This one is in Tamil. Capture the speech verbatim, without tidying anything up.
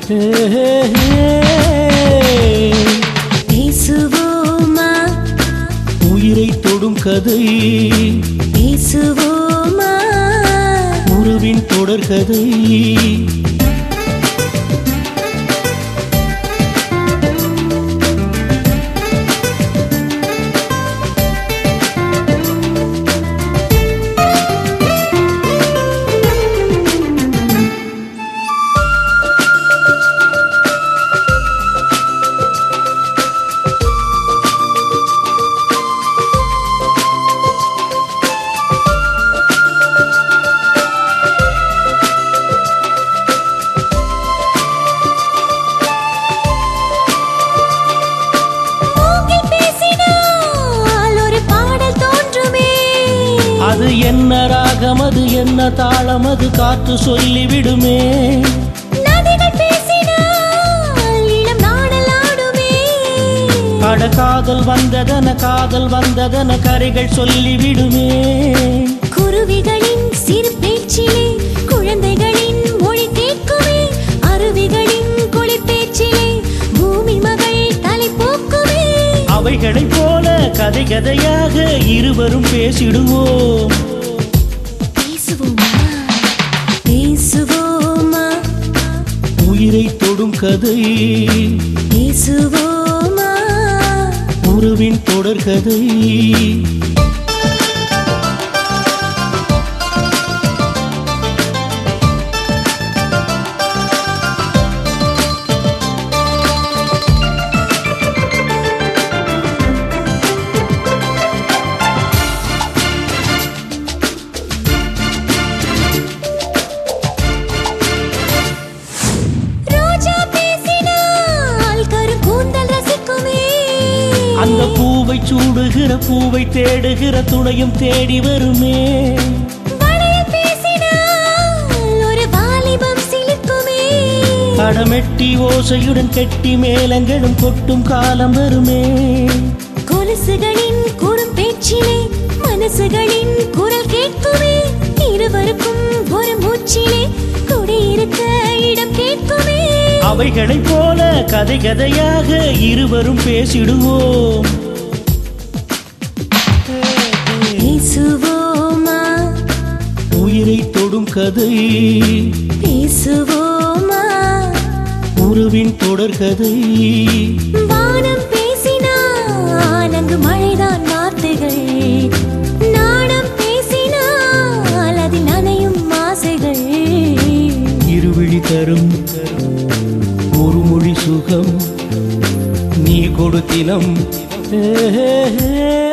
பேசுவோமா உயிரை தொடும் கதை பேசுவோமா உறவின் தொடர்கதை அது என்ன ராகம் அது என்ன தாளம் அது காற்று சொல்லிவிடுமே நதிகள் பேசினால் இளம் நாடல் ஆடுமே அட காதல் வந்ததன காதல் வந்ததன கரைகள் சொல்லிவிடுமே குருவிகளின் சிறு பேச்சிலே குழந்தைகளின் மொழி கேட்குமே அருவிகளின் குளிர் பேச்சிலே பூமி மகள் தலை போக்குமே அவைகளைப் போல கதை கதையாக இருவரும் பேசிடுவோம் பேசுவோமா பேசுவோமா உயிரை தொடும் கதை பேசுவோமா உறவின் தொடர்கதை அந்த பூவை சூடுகிற பூவை தேடுகிற துணையும் தேடி வருமே ஒரு வாலிபம் சிலிர்க்குமே கடமெட்டி ஓசையுடன் கெட்டி மேளங்களும் கொட்டும் காலம் வருமே கொலுசுகளின் குறும் பேச்சிலே மனசுகளின் குரல் கேட்குமே இருவருக்கும் ஒரு மூச்சிலே குடியிருக்க இடம் கேட்குமே அவைகளைப் போல கதை கதையாக இருவரும் பேசிடுவோம் பேசுவோமா உயிரை தொடும் கதை பேசுவோமா உறவின் தொடர்கதை வானம் பேசினால் அங்கு மழைதான் வார்த்தைகள் நாடம் பேசினால் அதில் நனையும் ஆசைகள் இருவிழி தரும் ஒரு மொழி சுகம் நீ கொடுத்தினம்